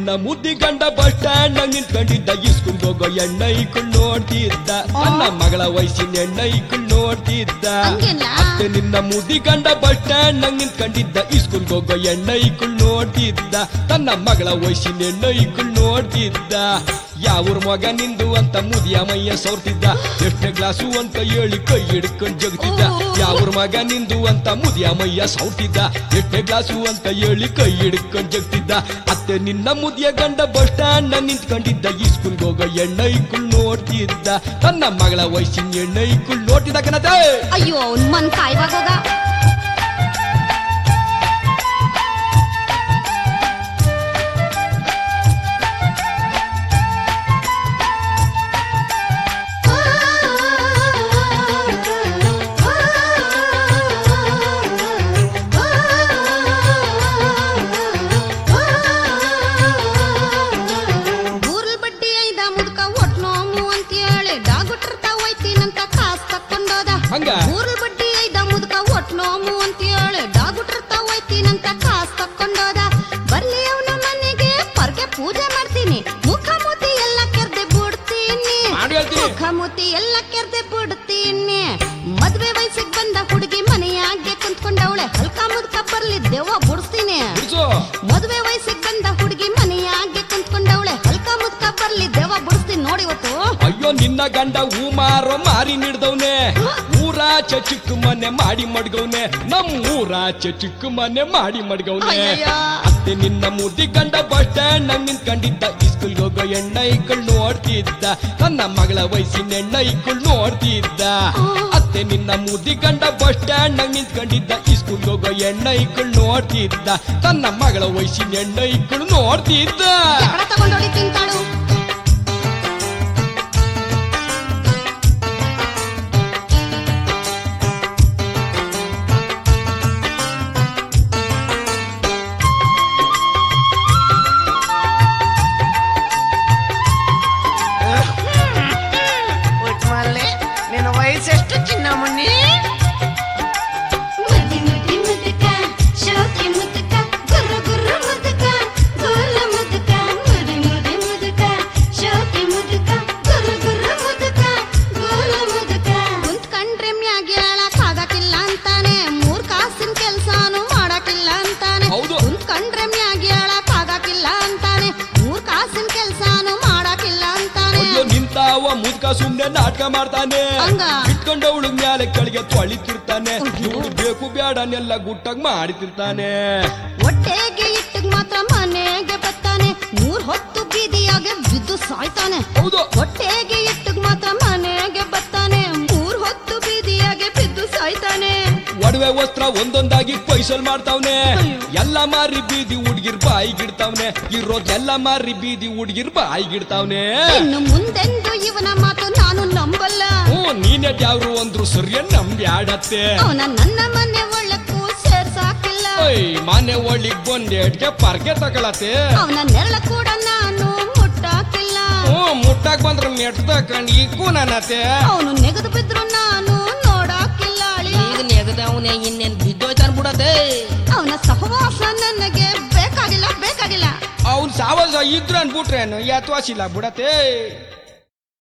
ನಿನ್ನ ಮುದ್ದಿ ಗಂಡ bus stand ನಿಂತ್ಕೊಂಡಿದ್ದ ಇಸ್ಕೂಲ್ಗೆ ಹೋಗೋ ಎಣ್ಣ ಇಕ್ಕಳು ನೋಡ್ತಿದ್ದ ನನ್ನ ಮಗಳ ವಯಸ್ಸಿನ ಎಣ್ಣ ಇಕ್ಕಳು ನೋಡ್ತಿದ್ದ ಅತ್ತೆ ನಿನ್ನ ಮುದ್ದಿ ಗಂಡ ಬಸ್ ಸ್ಟ್ಯಾಂಡ್ ನಿಂತ್ಕೊಂಡಿದ್ದ ಇಸ್ಕೂಲ್ಗೆ ಹೋಗೋ ಎಣ್ಣ ಇಕ್ಕಳು ನೋಡ್ತಿದ್ದ ತನ್ನ ಮಗಳ ವಯಸ್ಸಿನ ಎಣ್ಣ ಇಕ್ಕಳು ನೋಡ್ತಿದ್ದ ಯಾವ್ರ ಮಗ ನಿಂದು ಅಂತ ಮುದಿಯ ಮೈಯ ಸೋರ್ತಿದ್ದ ಎಷ್ಟೇ ಗ್ಲಾಸು ಅಂತ ಹೇಳಿ ಕೈ ಹಿಡ್ಕೊಂಡು ಜಗತಿದ್ದ ಯಾವ್ರ ಮಗ ನಿಂದು ಅಂತ ಮುದಿಯ ಮೈಯ ಸೌರ್ತಿದ್ದ ಎಷ್ಟೇ ಗ್ಲಾಸು ಅಂತ ಹೇಳಿ ಕೈ ಹಿಡ್ಕೊಂಡು ಜಗತಿದ್ದ ಅತ್ತೆ ನಿನ್ನ ಮುದಿಯ ಗಂಡ ಬಸ್ ಸ್ಟ್ಯಾಂಡ್ ನಿಂತ್ಕೊಂಡಿದ್ದ ಈ ಸ್ಕೂಲ್ಗೆ ಹೋಗೋ ಎಣ್ಣ ಇಕ್ಕಳು ನೋಡ್ತಿದ್ದ ತನ್ನ ಮಗಳ ವಯಸ್ಸಿನ ಎಣ್ಣ ಇಕ್ಕಳು ನೋಡ್ತಿದ್ದ ಕಣತೆ. ಅಯ್ಯೋ ಮನ್ ಕಾಯ್ವಾಗೋಗ ಊರು ಬಡ್ಡಿ ಐದ ಮುದ್ಕ ಒಟ್ ನೋಮು ಅಂತ ಹೇಳಿ ಡಾಗುಟ್ರತ ಹೋಯ್ತೀನಂತ ಕಾಸ್ ತಕೊಂಡೋದ ಬರ್ಲಿ ಅವನ ಮನೆಗೆ ಪರ್ಗೆ ಪೂಜೆ ಮಾಡ್ತೀನಿ ಮುಖ ಮೂತಿ ಎಲ್ಲ ಕೆರ್ದೆ ಬಿಡ್ತೀನಿ ಮುಖ ಮೂತಿ ಎಲ್ಲ ಕೆರ್ದೆ ಬಿಡ್ತೀನಿ ಮದ್ವೆ ವಯಸ್ಸಿಗೆ ಬಂದ ಹುಡುಗಿ ಮನೆಯಾಗೆ ಕುಂತ್ಕೊಂಡವಳೆ ಹಲ್ಕ ಮುದ್ಕ ಬರ್ಲಿ ದೆವ್ವ ಬಿಡಿಸ್ತೀನಿ ಮದ್ವೆ ವಯಸ್ಸಿಗೆ ಬಂದ ಹುಡುಗಿ ಮನೆಯಾಗೆ ಕುಂತ್ಕೊಂಡವಳೆ ಹಲ್ಕ ಮುದ್ಕ ಬರ್ಲಿ ದೆವ್ವ ಬಿಡಿಸ್ತೀನಿ ನೋಡಿ ಇವತ್ತು. ಅಯ್ಯೋ ನಿನ್ನ ಗಂಡ ಹೂ ಮಾರೋ ಮಾರಿ ನಿಡ್ದವ್ನೆ ಊರಾಚೆ ಚಿಕ್ಕ ಮನೆ ಮಾಡಿ ಮಡ್ಗವ್ನೆ ನಮ್ಮೂರಾಚೆ ಚಿಕ್ಕ ಮನೆ ಮಾಡಿ ಮಡ್ಗವ್ನೆ. ಅತ್ತೆ ನಿನ್ನ ಮುದ್ದಿ ಗಂಡ ಬಸ್ ಸ್ಟ್ಯಾಂಡ್ ನಿಂತ್ಕೊಂಡಿದ್ದ ಇಸ್ಕೂಲ್ಗೆ ಹೋಗೋ ಎಣ್ಣ ಇಕ್ಕಳು ನೋಡ್ತಿದ್ದ ತನ್ನ ಮಗಳ ವಯಸ್ಸಿನ ಎಣ್ಣ ಇಕ್ಕಳು ನೋಡ್ತಿದ್ದ. ಅತ್ತೆ ನಿನ್ನ ಮುದ್ದಿ ಗಂಡ ಬಸ್ ಸ್ಟ್ಯಾಂಡ್ ನಿಂತ್ಕೊಂಡಿದ್ದ ಇಸ್ಕೂಲ್ಗೆ ಹೋಗೋ ಎಣ್ಣ ಇಕ್ಕಳು ನೋಡ್ತಿದ್ದ ತನ್ನ ಮಗಳ ವಯಸ್ಸಿನ ಎಣ್ಣ ಇಕ್ಕಳು ನೋಡ್ತಿದ್ದ. ತಗೊಂಡೋಡಿ ತಿಂತಾಳು ವಯಸ್ಸೆಷ್ಟು ಚಿನ್ನ ಮುನ್ನಿ ಮುದ್ದಿ ಮುದ್ದಿ ಮುದ್ಕ ಶೋಕಿ ಮುದ್ಕ ಗುರ್ರ ಗುರ್ರ ಮುದ್ಕ ಗೋಲ ಮುದ್ಕ ಮುದಿ ಮುದಿ ಮುದ್ಕ ಶೋಕಿ ಮುದ್ಕ ಗುರ್ರ ಗುರ್ರ ಮುದ್ಕ ಗೋಲ ಮುದ್ಕ ಕುಂತ್ಕಂಡ್ರೆ ಮ್ಯಾಗೆ ಹೇಳಕ್ಕಾಗಕ್ಕಿಲ್ಲ ಅಂತಾನೆ ಮೂರ್ ಕಾಸಿನ ಕೆಲ್ಸಾನು ಮಾಡಕ್ಕಿಲ್ಲ ಅಂತಾನೆ ಕುಂತ್ಕಂಡ್ರೆ ಮ್ಯಾಗೆ ಹೇಳಕ್ಕಾಗಕ್ಕಿಲ್ಲ ಅಂತಾನೆ ಮೂರ್ ಕಾಸಿನ ಕೆಲ್ಸಾನು ಮಾಡಕ್ಕಿಲ್ಲ ಅಂತಾನೆ. ನಿಂತಾವ ಮುದ್ಕ ಸುಮ್ನೆ ನಾಟಕ ಮಾಡ್ತಾನೆ ಇಟ್ಕೊಂಡವಳು ಮ್ಯಾಲೆ ಕೆಳಗೆ ತೊಳಿತಿರ್ತಾನೆ ಇವಳು ಬೇಕು ಬ್ಯಾಡನೆಲ್ಲ ಗುಟ್ಟಾಗ ಮಾಡಿತಿರ್ತಾನೆ. ಹೊಟ್ಟೆಗೆ ಇಟ್ಟಿಗೆ ಮಾತ್ರ ಮನೆಗೆ ಬರ್ತಾನೆ ಮೂರ್ ಹೊತ್ತು ಬೀದಿಯಾಗೆ ಬಿದ್ದು ಸಾಯ್ತಾನೆ. ಹೊಟ್ಟೆಗೆ ಇಟ್ಟಿಗೆ ಮಾತ್ರ ಮನೆಗೆ ಬರ್ತಾನೆ ಮೂರ್ ಹೊತ್ತು ಬೀದಿಯಾಗೆ ಬಿದ್ದು ಸಾಯ್ತಾನೆ. ಒಡವೆ ವಸ್ತ್ರ ಒಂದೊಂದಾಗಿ ಪೈಸಲ್ ಮಾಡ್ತಾವ್ನೆ ಎಲ್ಲ ಮಾರಿ ಬೀದಿ ಹುಡ್ಗಿರ್ ಬಾಯಿಗಿಡ್ತಾವ್ನೆ ಇರೋದೆಲ್ಲ ಮಾರಿ ಬೀದಿ ಹುಡ್ಗಿರ್ ಬಾಯಿಗಿಡ್ತಾವ್ನೆ. ಇನ್ನು ಮುಂದೆಂದು ಇವನ ಮಾತು ನಾನು ನಂಬಲ್ಲ. ನೀನೆ ಯಾವ್ರು ಅಂದ್ರು ಸರಿಯ ನಂಬ್ಯಾಡತ್ತೆ. ಅವನ ನನ್ನ ಮನೆ ಒಳ್ಳಕ್ಕೂ ಸೇರ್ಸಾಕಿಲ್ಲ ಮನೆ ಒಳ್ಳಿಗ್ ಬಂದೇಟ್ಗೆ ಪರ್ಗೆ ತಗೊಳತ್ತೆ. ಅವನ ನೆರಳ ಕೂಡ ನಾನು ಮುಟ್ಟಾಕಿಲ್ಲ. ಮುಟ್ಟಾಕ್ ಬಂದ್ರ ಮೆಟ್ ತಕೊಂಡ್ ಈಗೂ ನನ್ನತ್ತೆ. ಅವನು ನೆಗದು ಬಿದ್ರು ನಾನು ನೋಡಾಕಿಲ್ಲ. ಈಗ ನೆಗದವನೇ ಇನ್ನೇನ್ ಬಿದ್ದೋಯ್ತಾನ ಬಿಡತ್ತೆ. ಅವನ ಸಹವಾಸ ನನಗೆ ಬೇಕಾಗಿಲ್ಲ ಬೇಕಾಗಿಲ್ಲ. ಅವ್ನ್ ಸಾವಾಸ ಇದ್ರ ಅನ್ಬಿಟ್ರೇನು ಯಾತ್ವಾಸಿಲ್ಲ ಬಿಡತ್ತೆ.